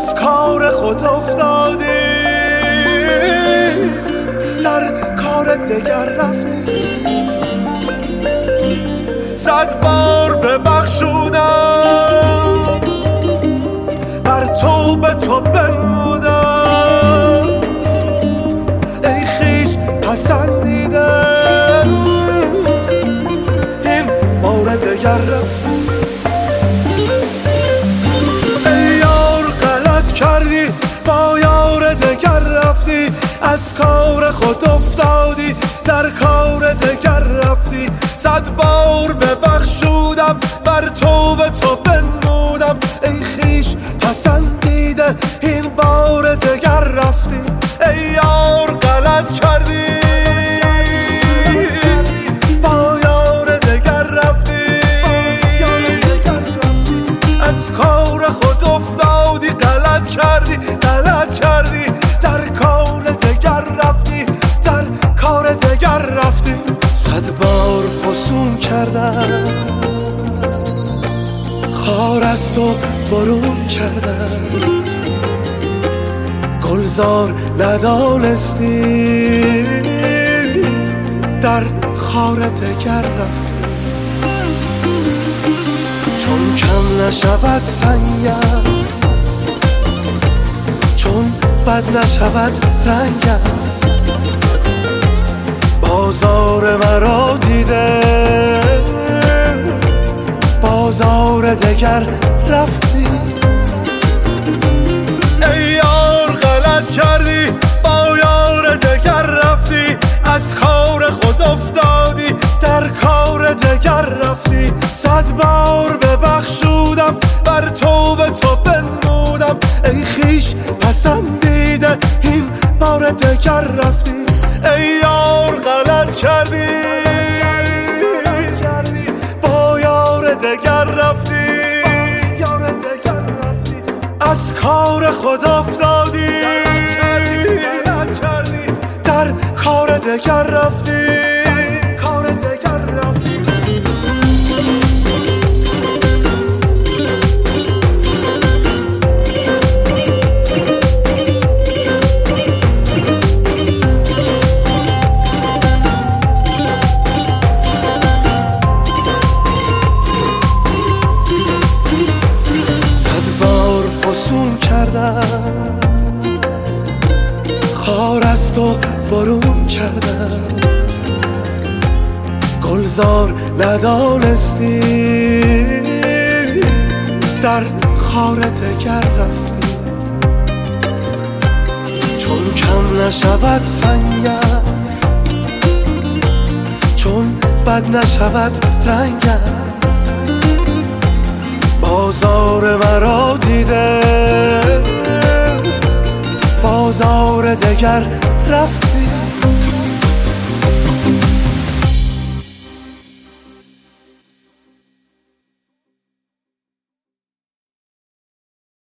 از کار خود افتادی، در کار دگر رفتی. 100 بار ببخشودم، بر تو به تو بنمودم، ای خویش پسندیده این بار دگر رفتی. ای یار غلط کردی با یار دگر رفتی، از کار خود افتادی در کار دگر رفتی. 100 بار ببخشودم، بر تو به تو بنمودم، ای خویش پسندیده این بار دگر رفتی. ای یار غلط کردی با یار دگر رفتی، از کار خود افتادی، غلط کردی در کار دگر رفتی، در کار دگر رفتی. 100 بار فسون کردم، خار از تو برون کردم، گلزار ندانستی در خار دگر رفتی. چون کم نشود سنگم، چون بد نشود رنگم، بازار مرا دیده بازار دگر رفتی. ای یار غلط کردی با یار دگر رفتی، از کار خود افتادی در کار دگر رفتی. 100 بار ببخشودم، بر تو به تو بنمودم، ای خویش پسندیده این بار دگر رفتی. ای یار غلط کردی با یار دگر رفتی، از کار خود افتادی در کار دگر رفتی. خار از تو برون کردم، گلزار ندانستی در خار دگر رفتی. چون کم نشود سنگم، چون بد نشود رنگم، بازار مرا دیده بازار دگر رفتی.